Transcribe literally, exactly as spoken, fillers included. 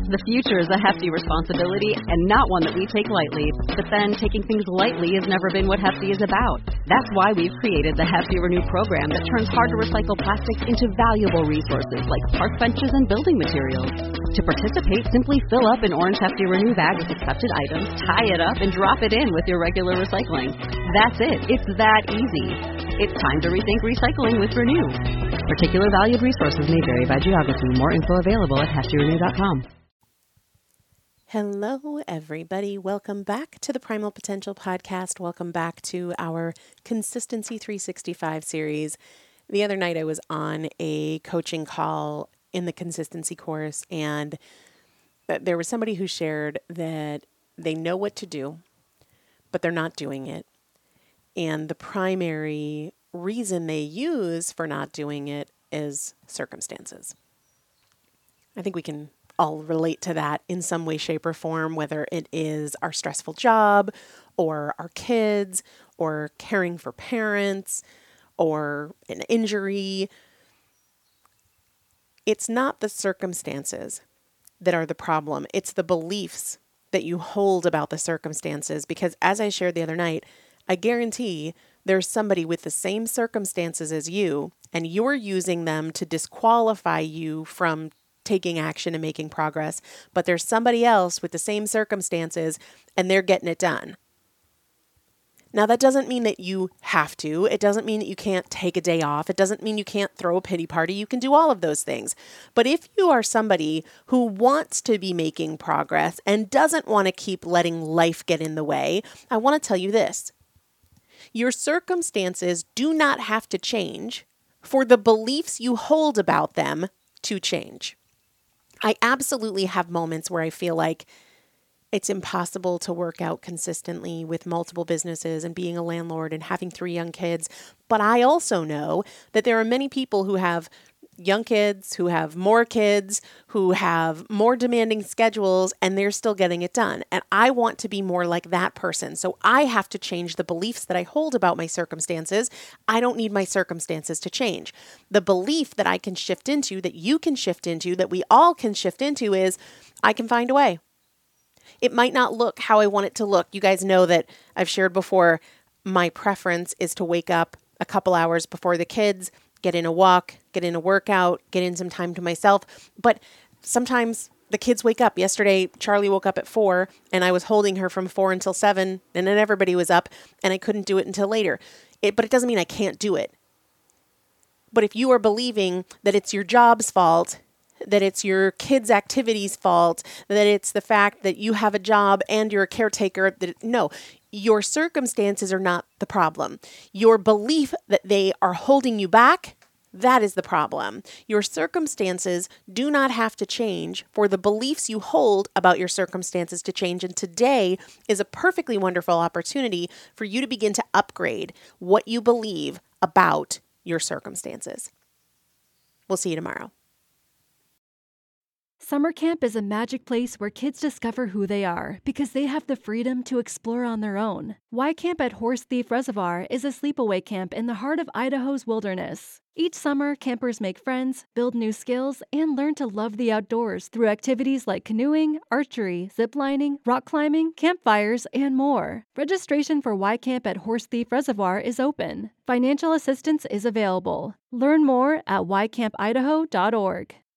The future is a hefty responsibility and not one that we take lightly. But then taking things lightly has never been what Hefty is about. That's why we've created the Hefty Renew program that turns hard-to-recycle plastics into valuable resources like park benches and building materials. To participate, simply fill up an orange Hefty Renew bag with accepted items, tie it up, and drop it in with your regular recycling. That's it. It's that easy. It's time to rethink recycling with Renew. Particular valued resources may vary by geography. More info available at hefty renew dot com. Hello, everybody. Welcome back to the Primal Potential Podcast. Welcome back to our Consistency three sixty-five series. The other night I was on a coaching call in the consistency course, and there was somebody who shared that they know what to do, but they're not doing it. And the primary reason they use for not doing it is circumstances. I think we can all relate to that in some way, shape, or form, whether it is our stressful job or our kids or caring for parents or an injury. It's not the circumstances that are the problem. It's the beliefs that you hold about the circumstances, because as I shared the other night, I guarantee there's somebody with the same circumstances as you, and you're using them to disqualify you from taking action and making progress, but there's somebody else with the same circumstances and they're getting it done. Now, that doesn't mean that you have to. It doesn't mean that you can't take a day off. It doesn't mean you can't throw a pity party. You can do all of those things. But if you are somebody who wants to be making progress and doesn't want to keep letting life get in the way, I want to tell you this. Your circumstances do not have to change for the beliefs you hold about them to change. I absolutely have moments where I feel like it's impossible to work out consistently with multiple businesses and being a landlord and having three young kids. But I also know that there are many people who have young kids, who have more kids, who have more demanding schedules, and they're still getting it done. And I want to be more like that person. So I have to change the beliefs that I hold about my circumstances. I don't need my circumstances to change. The belief that I can shift into, that you can shift into, that we all can shift into is, I can find a way. It might not look how I want it to look. You guys know that I've shared before, my preference is to wake up a couple hours before the kids, get in a walk, get in a workout, get in some time to myself. But sometimes the kids wake up. Yesterday, Charlie woke up at four and I was holding her from four until seven, and then everybody was up and I couldn't do it until later. It, but it doesn't mean I can't do it. But if you are believing that it's your job's fault, that it's your kids' activities' fault, that it's the fact that you have a job and you're a caretaker, that no, your circumstances are not the problem. Your belief that they are holding you back, that is the problem. Your circumstances do not have to change for the beliefs you hold about your circumstances to change. And today is a perfectly wonderful opportunity for you to begin to upgrade what you believe about your circumstances. We'll see you tomorrow. Summer camp is a magic place where kids discover who they are because they have the freedom to explore on their own. Y Camp at Horse Thief Reservoir is a sleepaway camp in the heart of Idaho's wilderness. Each summer, campers make friends, build new skills, and learn to love the outdoors through activities like canoeing, archery, ziplining, rock climbing, campfires, and more. Registration for Y Camp at Horse Thief Reservoir is open. Financial assistance is available. Learn more at y camp idaho dot org.